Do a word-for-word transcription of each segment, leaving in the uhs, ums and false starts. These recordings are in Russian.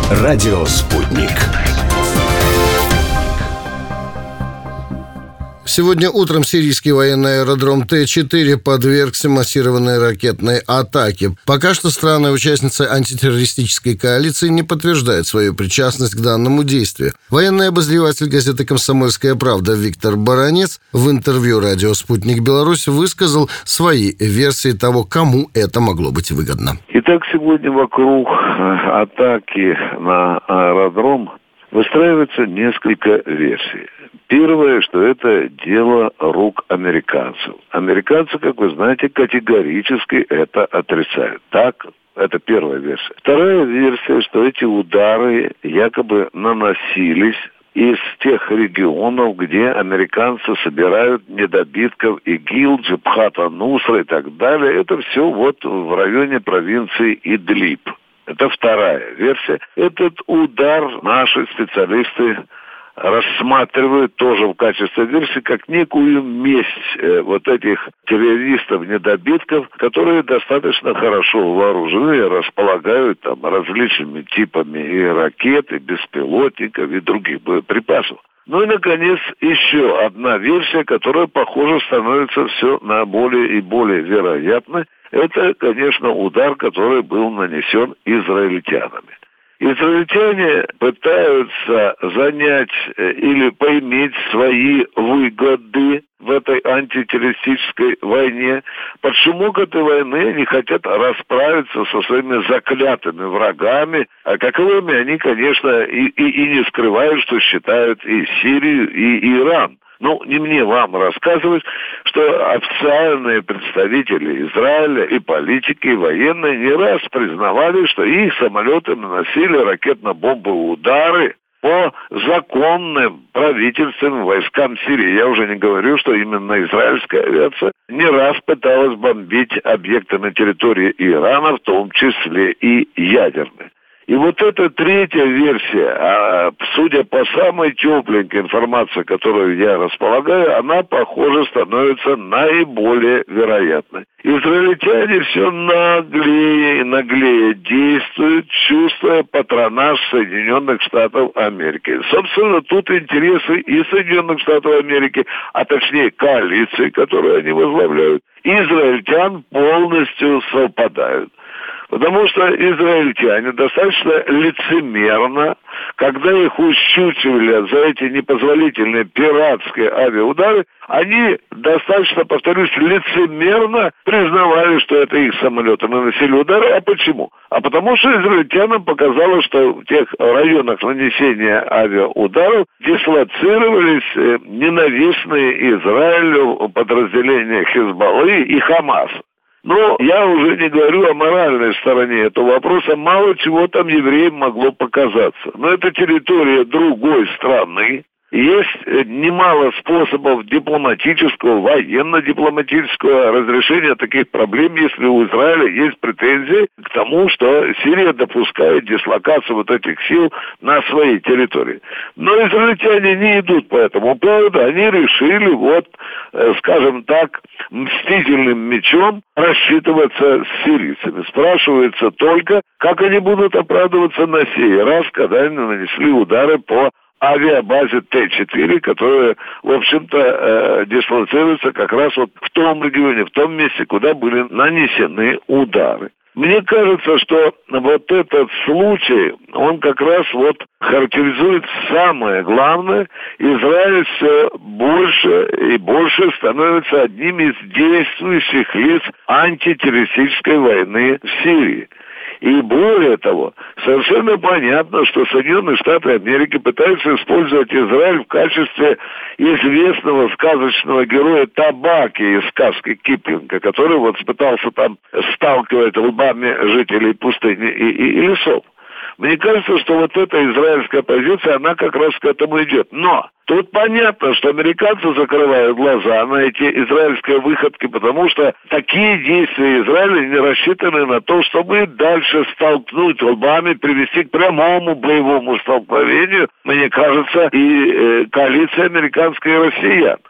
Радио «Спутник». Сегодня утром сирийский военный аэродром Т четыре подвергся массированной ракетной атаке. Пока что страны-участницы антитеррористической коалиции не подтверждают свою причастность к данному действию. Военный обозреватель газеты «Комсомольская правда» Виктор Баранец в интервью радио «Спутник Беларусь» высказал свои версии того, кому это могло быть выгодно. Итак, сегодня вокруг атаки на аэродром выстраивается несколько версий. Первое, что это дело рук американцев. Американцы, как вы знаете, категорически это отрицают. Так, это первая версия. Вторая версия, что эти удары якобы наносились из тех регионов, где американцы собирают недобитков ИГИЛ, Джабхат ан-Нусра и так далее. Это все вот в районе провинции Идлиб. Это вторая версия. Этот удар наши специалисты рассматривают тоже в качестве версии как некую месть э, вот этих террористов-недобитков, которые достаточно хорошо вооружены и располагают там различными типами и ракет, и беспилотников, и других боеприпасов. Ну и, наконец, еще одна версия, которая, похоже, становится все на более и более вероятной. Это, конечно, удар, который был нанесен израильтянами. Израильтяне пытаются занять или поиметь свои выгоды в этой антитеррористической войне. Под шумок этой войны они хотят расправиться со своими заклятыми врагами, а каковыми они, конечно, и, и, и не скрывают, что считают и Сирию, и Иран. Ну, не мне вам рассказывать, что официальные представители Израиля и политики, и военные не раз признавали, что их самолеты наносили ракетно-бомбовые удары по законным правительственным войскам Сирии. Я уже не говорю, что именно израильская авиация не раз пыталась бомбить объекты на территории Ирана, в том числе и ядерные. И вот эта третья версия, а, судя по самой тепленькой информации, которую я располагаю, она, похоже, становится наиболее вероятной. Израильтяне все наглее и наглее действуют, чувствуя патронаж Соединенных Штатов Америки. Собственно, тут интересы и Соединенных Штатов Америки, а точнее коалиции, которую они возглавляют, израильтян полностью совпадают. Потому что израильтяне достаточно лицемерно, когда их ущучивали за эти непозволительные пиратские авиаудары, они достаточно, повторюсь, лицемерно признавали, что это их самолеты наносили удары. А почему? А потому что израильтянам показалось, что в тех районах нанесения авиаударов дислоцировались ненавистные Израилю подразделения Хизбаллы и Хамас. Но я уже не говорю о моральной стороне этого вопроса. Мало чего там евреям могло показаться. Но это территория другой страны. Есть немало способов дипломатического, военно-дипломатического разрешения таких проблем, если у Израиля есть претензии к тому, что Сирия допускает дислокацию вот этих сил на своей территории. Но израильтяне не идут по этому поводу. Они решили, вот, скажем так, мстительным мечом рассчитываться с сирийцами. Спрашивается только, как они будут оправдываться на сей раз, когда они нанесли удары по авиабазе Т четыре, которая, в общем-то, э, дислоцируется как раз вот в том регионе, в том месте, куда были нанесены удары. Мне кажется, что вот этот случай, он как раз вот характеризует самое главное. Израиль все больше и больше становится одним из действующих лиц антитеррористической войны в Сирии. И более того, совершенно понятно, что Соединенные Штаты Америки пытаются использовать Израиль в качестве известного сказочного героя Табаки из сказки Киплинга, который вот пытался там сталкивать лбами жителей пустыни и, и, и лесов. Мне кажется, что вот эта израильская позиция, она как раз к этому идет. Но тут понятно, что американцы закрывают глаза на эти израильские выходки, потому что такие действия Израиля не рассчитаны на то, чтобы дальше столкнуть лбами, привести к прямому боевому столкновению, мне кажется, и э, коалиция американская и россиян.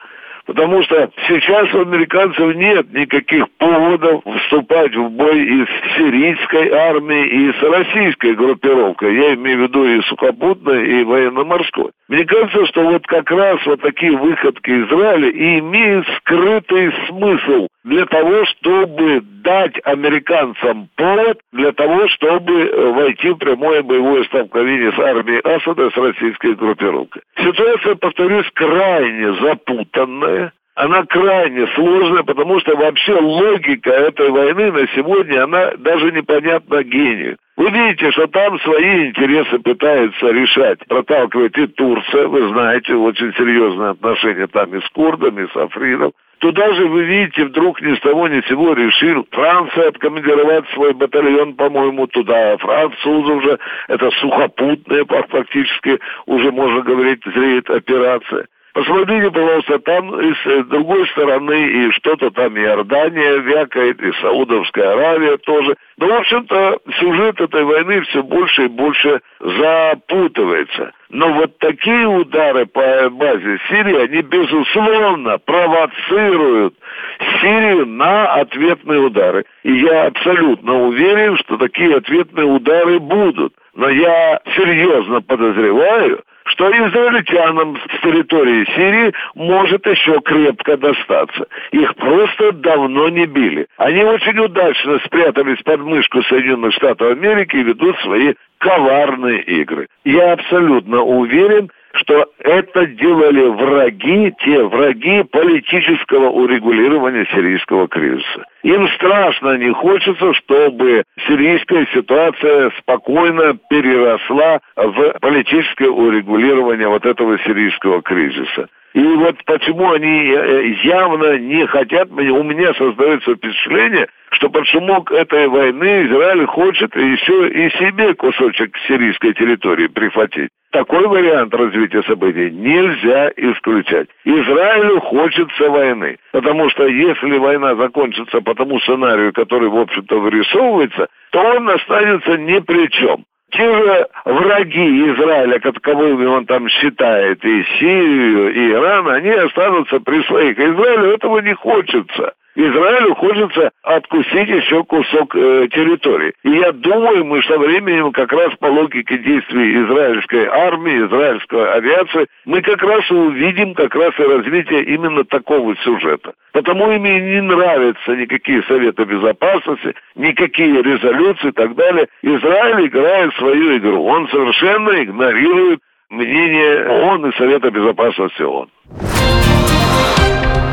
Потому что сейчас у американцев нет никаких поводов вступать в бой и с сирийской армией, и с российской группировкой. Я имею в виду и сухопутной, и военно-морской. Мне кажется, что вот как раз вот такие выходки Израиля и имеют скрытый смысл для того, чтобы дать американцам повод для того, чтобы войти в прямое боевое столкновение с армией Асада, с российской группировкой. Ситуация, повторюсь, крайне запутанная. Она крайне сложная, потому что вообще логика этой войны на сегодня, она даже непонятна гению. Вы видите, что там свои интересы пытается решать, проталкивает и Турция, вы знаете, очень серьезные отношения там и с курдами, и с Африном. Туда же, вы видите, вдруг ни с того ни с сего решил Франция откомандировать свой батальон, по-моему, туда. Французы уже, это сухопутная, фактически, уже можно говорить, зреет операция. Посмотрите, пожалуйста, там и с другой стороны и что-то там Иордания вякает, и Саудовская Аравия тоже. Но, в общем-то, сюжет этой войны все больше и больше запутывается. Но вот такие удары по базе Сирии, они, безусловно, провоцируют Сирию на ответные удары. И я абсолютно уверен, что такие ответные удары будут. Но я серьезно подозреваю, что израильтянам с территории Сирии может еще крепко достаться. Их просто давно не били. Они очень удачно спрятались под мышку Соединенных Штатов Америки и ведут свои коварные игры. Я абсолютно уверен, что это делали враги, те враги политического урегулирования сирийского кризиса. Им страшно не хочется, чтобы сирийская ситуация спокойно переросла в политическое урегулирование вот этого сирийского кризиса. И вот почему они явно не хотят, у меня создается впечатление, что под шумок этой войны Израиль хочет еще и себе кусочек сирийской территории прихватить. Такой вариант развития событий нельзя исключать. Израилю хочется войны, потому что если война закончится по тому сценарию, который, в общем-то, вырисовывается, то он останется ни при чем. Те же враги Израиля, каковыми он там считает, и Сирию, и Иран, они останутся при своих. Израилю этого не хочется. Израилю хочется откусить еще кусок э, территории. И я думаю, мы со временем как раз по логике действий израильской армии, израильской авиации, мы как раз увидим как раз и развитие именно такого сюжета. Потому им и не нравятся никакие Советы Безопасности, никакие резолюции и так далее. Израиль играет свою игру. Он совершенно игнорирует мнение ООН и Совета Безопасности ООН.